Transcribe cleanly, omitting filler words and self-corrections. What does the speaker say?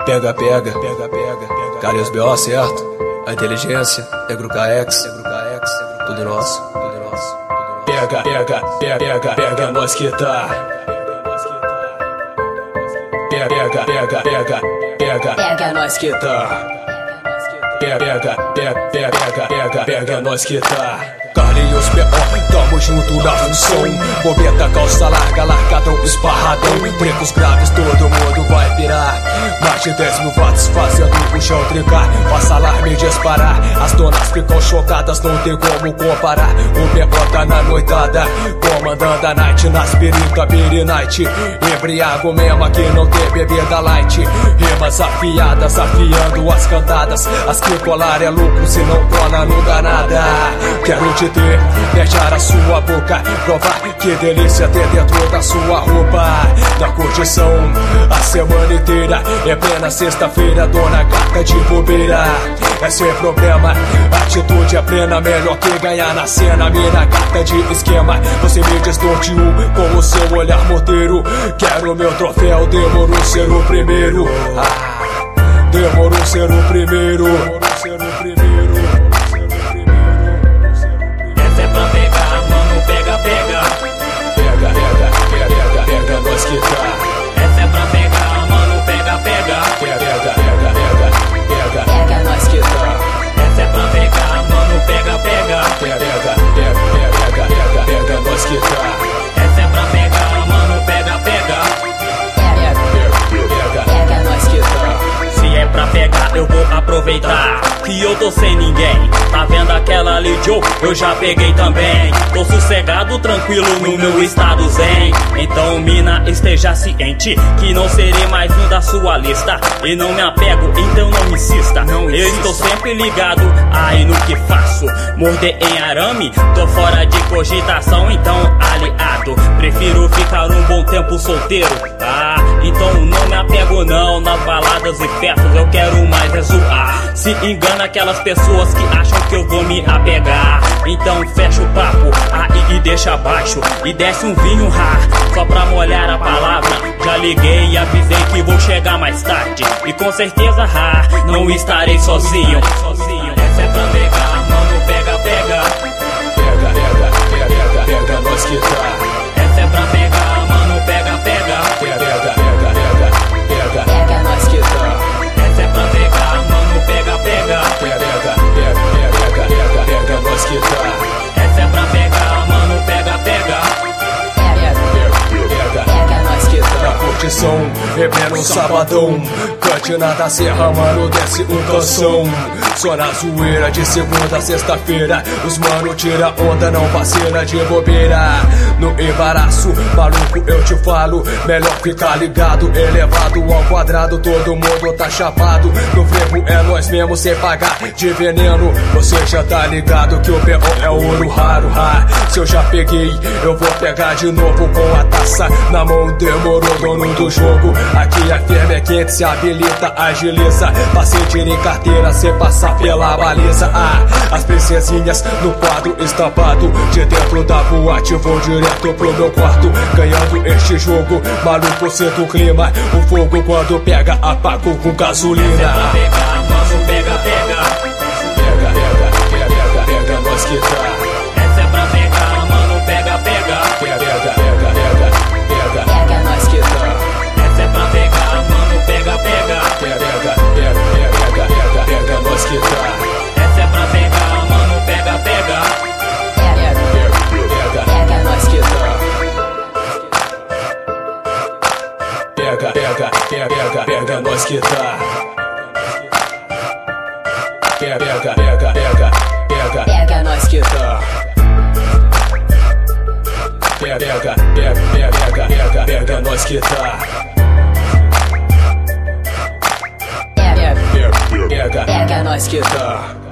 Pega, pega, pega, pega. Cara, e os B.O., certo? A inteligência, Negro KX, tudo nosso, tudo nosso. Pega, pega, pega, pega, pega, nós que tá. Pega, pega, pega, pega, pega, pega, nós que tá. Pega, pega, pega, pega, pega, pega, nós que tá. Carlinhos B.O., tamo junto na função. Bobeta, calça larga, largadão, esparradão. Brecos graves, todo mundo vai virar. Mais de 10 mil watts fazendo o chão trincar. Passa alarme de disparar. As donas ficam chocadas, não tem como comparar. O B.O. tá na noitada, comandando a night nas perica, Beer Night. Embriago mesmo aqui não tem bebida light. Rimas afiadas, afiando as cantadas. As que colar é lucro, se não cola não dá nada. Quero te ter, beijar a sua boca, provar que delícia ter dentro da sua roupa. Na curtição, a semana inteira, é plena sexta-feira, dona gata de bobeira. É sem problema, atitude é plena, melhor que ganhar na cena. Mina gata de esquema, você me desnorteou com o seu olhar morteiro. Quero meu troféu, demorou ser o primeiro. Demorou ser o primeiro. Ser o primeiro. Nós que tá. Essa é pra pegar, mano, pega, pega. Pega, pega, pega, pega, pega, nós que tá. Essa é pra pegar, mano, pega, pega. Pega, pega, pega, pega, pega, nós que tá. Essa é pra pegar, mano, pega, pega. Pega, nós que tá. Se é pra pegar, eu vou aproveitar que eu tô sem ninguém. Tá vendo aquela ali, Joe? Eu já peguei também. Tô sossegado, tranquilo no meu estado zen. Então, mina, esteja ciente que não serei mais um da sua lista. E não me apego, então não insista. Eu estou sempre ligado aí no que faço. Morder em arame, tô fora de cogitação, então aliado. Prefiro ficar um bom tempo solteiro. Então não me apego não nas baladas e festas. Eu quero mais é zoar. Se engana aquelas pessoas que acham que eu vou me apegar. Então fecha o papo aí e deixa abaixo. E desce um vinho só pra molhar a palavra. Já liguei e avisei que vou chegar mais tarde. E com certeza não estarei sozinho. Essa é pra pegar, mano, pega, pega. Pega, pega, pega, pega, nós que tá. Essa é pra pegar, mano, pega, pega. Pega, pega, pega, pega, nós que tá. Essa é pra pegar, mano, pega, pega. Pega, pega, pega, nós que tá. Essa é pra pegar, mano, pega, pega. Pega, nós que tá. Na curtição, é pleno sabadão. Cantina da Serra, mano, desce um canção. Só na zoeira de segunda a sexta-feira. Os mano tira onda, não vacila de bobeira. No embaraço, maluco, eu te falo. Melhor ficar ligado, elevado ao quadrado. Todo mundo tá chapado. No frevo é nós mesmo, sem pagar de veneno. Você já tá ligado que o B.O. é ouro raro. Se eu já peguei, eu vou pegar de novo com a taça na mão. Demorou, dono do jogo. Aqui a firma é quente, se habilita, agiliza. Passei, tirei carteira, sem passar pela baliza. As princesinhas no quadro estampado. De dentro da boate vou direto pro meu quarto. Ganhando este jogo, maluco, sinto o clima. O fogo quando pega, apago com gasolina. Pega, mano, pega, pega. Pega, nós que tá. Essa é pra pegar, mano, pega, pega. Pega, nós que tá. Essa é pra pegar, mano, pega, pega. Pega, nós que tá. Essa é pra pegar, mano, pega, pega. Nós que tá. Pega, nós que tá. Pega, nós que tá. Pega, nós que tá. Pega, nós que tá.